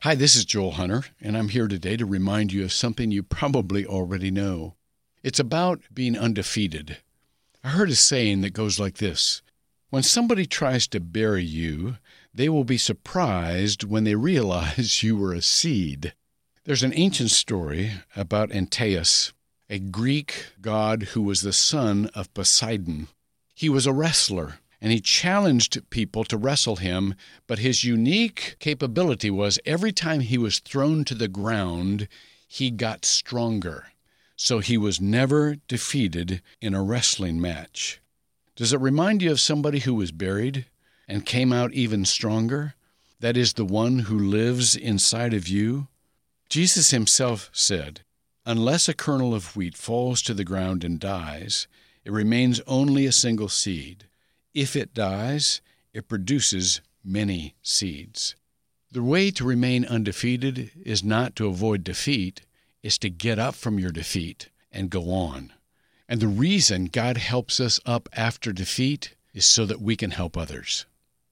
Hi, this is Joel Hunter, and I'm here today to remind you of something you probably already know. It's about being undefeated. I heard a saying that goes like this: when somebody tries to bury you, they will be surprised when they realize you were a seed. There's an ancient story about Antaeus, a Greek god who was the son of Poseidon. He was a wrestler, and he challenged people to wrestle him, but his unique capability was every time he was thrown to the ground, he got stronger. So he was never defeated in a wrestling match. Does it remind you of somebody who was buried and came out even stronger? That is the one who lives inside of you. Jesus himself said, "Unless a kernel of wheat falls to the ground and dies, it remains only a single seed. If it dies, it produces many seeds." The way to remain undefeated is not to avoid defeat, it's to get up from your defeat and go on. And the reason God helps us up after defeat is so that we can help others.